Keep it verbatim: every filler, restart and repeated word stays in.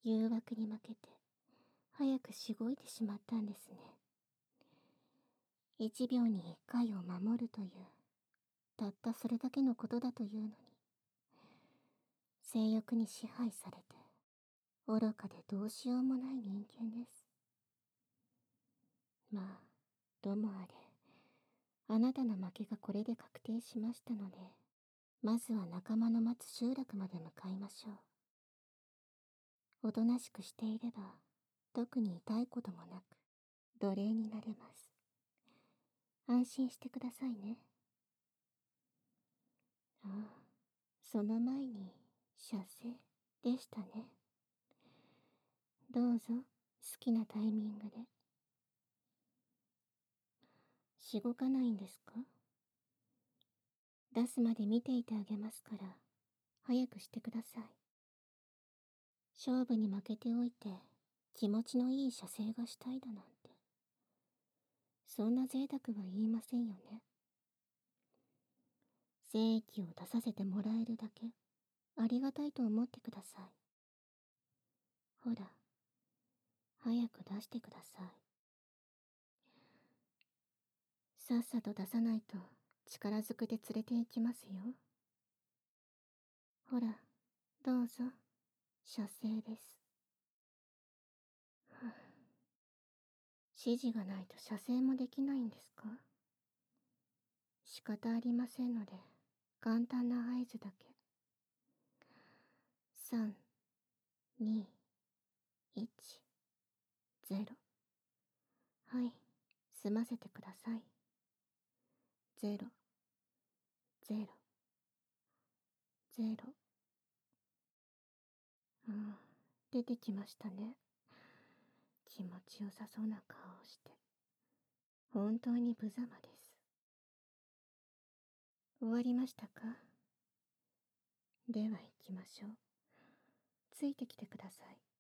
誘惑に負けて、早くしごいてしまったんですね。一秒に一回を守るという、たったそれだけのことだというのに、性欲に支配されて、愚かでどうしようもない人間です。まあ、ともあれ、あなたの負けがこれで確定しましたので、まずは仲間の待つ集落まで向かいましょう。おとなしくしていれば、特に痛いこともなく、奴隷になれます。安心してくださいね。ああ、その前に、射精でしたね。どうぞ、好きなタイミングで。しごかないんですか？出すまで見ていてあげますから、早くしてください。勝負に負けておいて、気持ちのいい射精がしたいだなんて。そんな贅沢は言いませんよね。精液を出させてもらえるだけ、ありがたいと思ってください。ほら、早く出してください。さっさと出さないと力ずくで連れて行きますよ。ほら、どうぞ、射精です。はあ、指示がないと射精もできないんですか？仕方ありませんので、簡単な合図だけ。さん、に、いち、ゼロ。はい、済ませてください。ゼロ、ゼロ、ゼロ。うん、出てきましたね。気持ちよさそうな顔をして。本当に無様です。終わりましたか？では行きましょう。ついてきてください。